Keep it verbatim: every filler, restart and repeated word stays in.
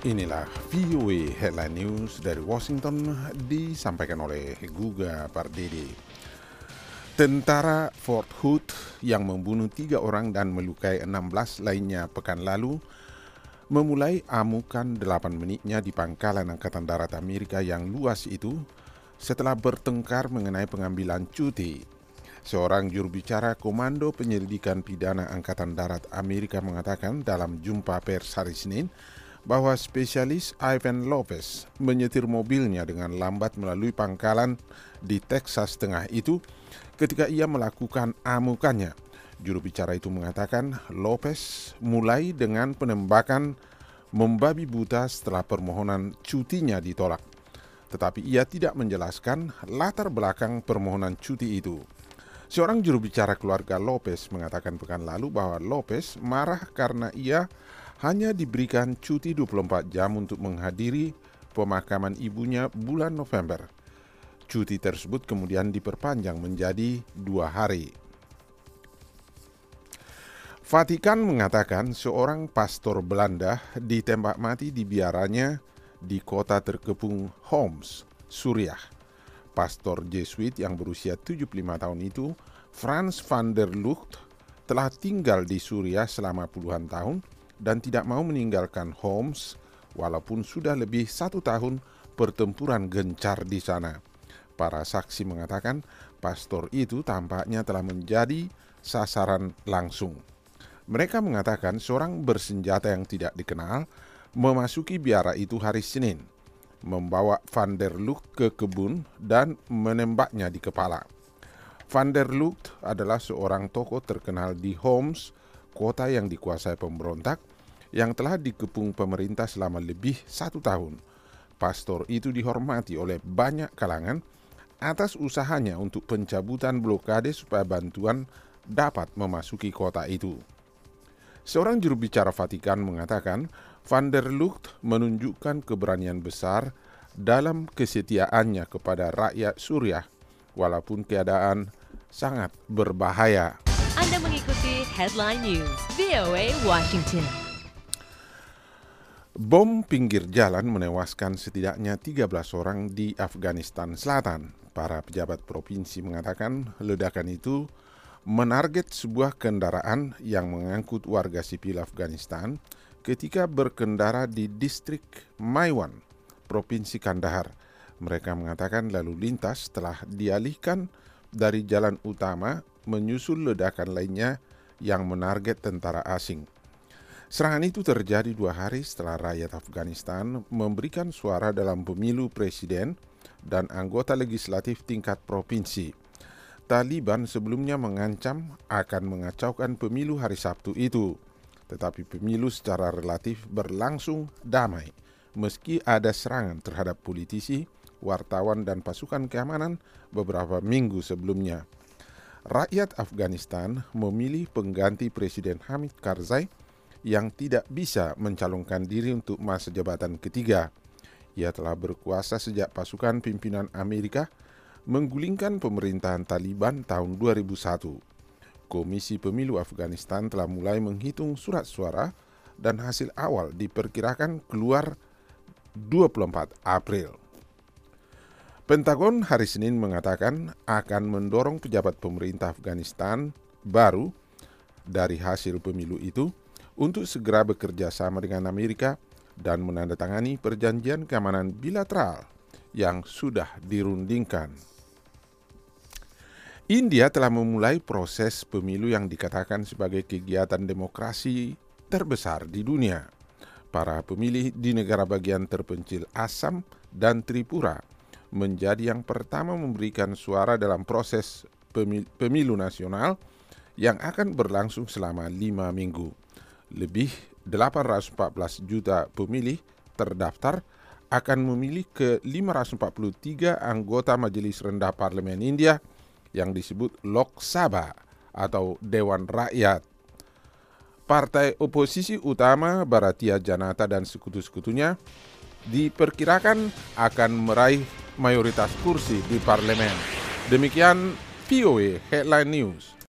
Inilah V O A Headline News dari Washington disampaikan oleh Guga Pardede. Tentara Fort Hood yang membunuh tiga orang dan melukai enam belas lainnya pekan lalu memulai amukan delapan menitnya di pangkalan Angkatan Darat Amerika yang luas itu setelah bertengkar mengenai pengambilan cuti. Seorang juru bicara Komando Penyelidikan Pidana Angkatan Darat Amerika mengatakan dalam jumpa pers hari Senin bahwa spesialis Ivan Lopez menyetir mobilnya dengan lambat melalui pangkalan di Texas Tengah itu ketika ia melakukan amukannya. Juru bicara itu mengatakan Lopez mulai dengan penembakan membabi buta setelah permohonan cutinya ditolak. Tetapi ia tidak menjelaskan latar belakang permohonan cuti itu. Seorang juru bicara keluarga Lopez mengatakan pekan lalu bahwa Lopez marah karena ia hanya diberikan cuti dua puluh empat jam untuk menghadiri pemakaman ibunya bulan November. Cuti tersebut kemudian diperpanjang menjadi dua hari. Vatikan mengatakan seorang pastor Belanda ditembak mati di biaranya di kota terkepung Homs, Suriah. Pastor Jesuit yang berusia tujuh puluh lima tahun itu, Frans van der Lugt, telah tinggal di Suriah selama puluhan tahun dan tidak mau meninggalkan Homs walaupun sudah lebih satu tahun pertempuran gencar di sana. Para saksi mengatakan pastor itu tampaknya telah menjadi sasaran langsung. Mereka mengatakan seorang bersenjata yang tidak dikenal memasuki biara itu hari Senin, membawa Van der Lugt ke kebun dan menembaknya di kepala. Van der Lugt adalah seorang tokoh terkenal di Homs, kota yang dikuasai pemberontak, yang telah dikepung pemerintah selama lebih satu tahun. Pastor itu dihormati oleh banyak kalangan atas usahanya untuk pencabutan blokade supaya bantuan dapat memasuki kota itu. Seorang juru bicara Vatikan mengatakan Van der Lugt menunjukkan keberanian besar dalam kesetiaannya kepada rakyat Suriah, walaupun keadaan sangat berbahaya. Anda mengikuti Headline News V O A Washington. Bom pinggir jalan menewaskan setidaknya tiga belas orang di Afghanistan Selatan. Para pejabat provinsi mengatakan ledakan itu menarget sebuah kendaraan yang mengangkut warga sipil Afghanistan ketika berkendara di distrik Maiwan, Provinsi Kandahar. Mereka mengatakan lalu lintas telah dialihkan dari jalan utama menyusul ledakan lainnya yang menarget tentara asing. Serangan itu terjadi dua hari setelah rakyat Afghanistan memberikan suara dalam pemilu presiden dan anggota legislatif tingkat provinsi. Taliban sebelumnya mengancam akan mengacaukan pemilu hari Sabtu itu, tetapi pemilu secara relatif berlangsung damai, meski ada serangan terhadap politisi, wartawan, dan pasukan keamanan beberapa minggu sebelumnya. Rakyat Afghanistan memilih pengganti Presiden Hamid Karzai yang tidak bisa mencalonkan diri untuk masa jabatan ketiga. Ia telah berkuasa sejak pasukan pimpinan Amerika menggulingkan pemerintahan Taliban tahun dua ribu satu. Komisi Pemilu Afghanistan telah mulai menghitung surat suara dan hasil awal diperkirakan keluar dua puluh empat April. Pentagon hari Senin mengatakan akan mendorong pejabat pemerintah Afghanistan baru dari hasil pemilu itu untuk segera bekerja sama dengan Amerika dan menandatangani perjanjian keamanan bilateral yang sudah dirundingkan. India telah memulai proses pemilu yang dikatakan sebagai kegiatan demokrasi terbesar di dunia. Para pemilih di negara bagian terpencil Assam dan Tripura menjadi yang pertama memberikan suara dalam proses pemilu nasional yang akan berlangsung selama lima minggu. Lebih delapan ratus empat belas juta pemilih terdaftar akan memilih ke lima ratus empat puluh tiga anggota Majelis Rendah Parlemen India yang disebut Lok Sabha atau Dewan Rakyat. Partai oposisi utama Bharatiya Janata dan sekutu-sekutunya diperkirakan akan meraih mayoritas kursi di parlemen. Demikian V O A Headline News.